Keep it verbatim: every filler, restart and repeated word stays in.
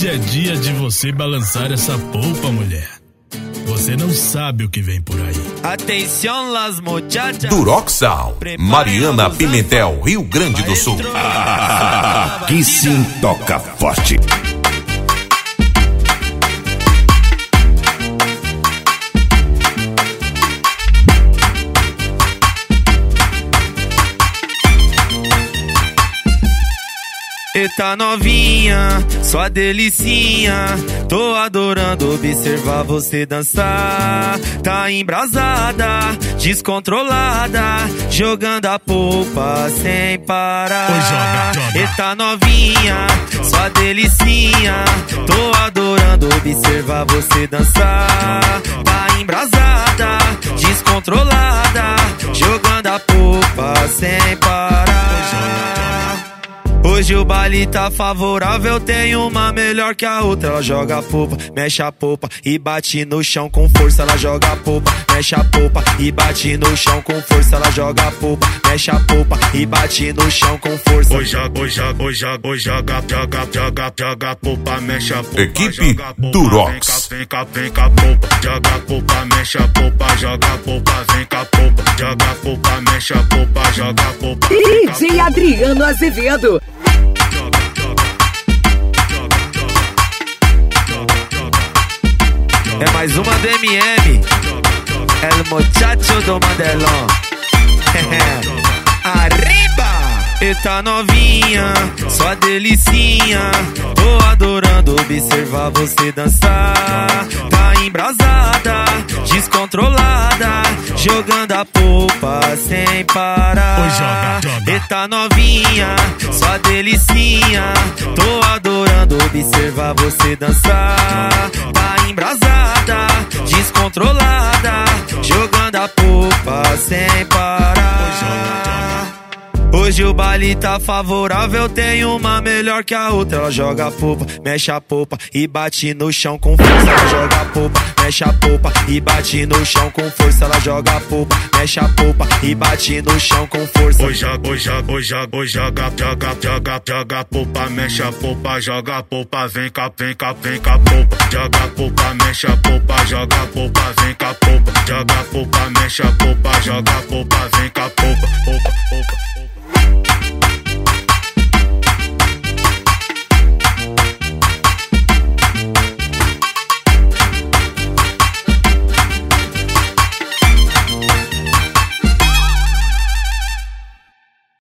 é dia de você balançar essa polpa, mulher. Você não sabe o que vem por aí. Atenção, las muchachas. Duroxal, Mariana Pimentel, Rio Grande do Sul. Aqui sim toca forte. Eita novinha, sua delicinha, tô adorando observar você dançar. Tá embrasada, descontrolada, jogando a polpa sem parar. Oi, joga, joga. Eita novinha, sua delicinha, tô adorando observar você dançar. Tá embrasada, descontrolada, jogando a polpa sem parar. Hoje o baile tá favorável, tem uma melhor que a outra. Ela joga a polpa, mexe a polpa e bate no chão com força. Ela joga a polpa, mexe a polpa e bate no chão com força. Ela joga a polpa, mexe a polpa e bate no chão com força. Hoje joga, hoje joga, hoje joga, hoje joga, joga, joga, joga a polpa, mexe a polpa. Equipe Durox. Vem cá, vem cá, polpa, joga a polpa, mexe a polpa, joga a polpa, vem cá, polpa, joga a polpa, mexe a polpa, joga a polpa. D J Adriano Azevedo. É mais uma do M M, El Muchacho do Mandelão. Arriba! Eita novinha, sua delicinha, tô adorando observar você dançar. Tá embrasada, descontrolada, jogando a polpa sem parar. Oi, joga, joga. Eita novinha, sua delicinha, tô adorando observar você dançar. Tá embrasada, descontrolada, jogando a polpa sem parar. Hoje o baile tá favorável, tem uma melhor que a outra. Ela joga a polpa, mexe a polpa e bate no chão com força. Ela joga a polpa, mexe a polpa e bate no chão com força. Ela joga a polpa, mexe a polpa e bate no chão com força. Hoje joga, hoje joga, hoje joga, hoje joga, joga, joga, joga a polpa, mexe a polpa, joga a polpa, vem cá, vem cá, vem cá, polpa, joga a polpa, mexe a polpa, joga a polpa, vem cá, polpa, joga a polpa, mexe a polpa, joga a polpa, vem cá.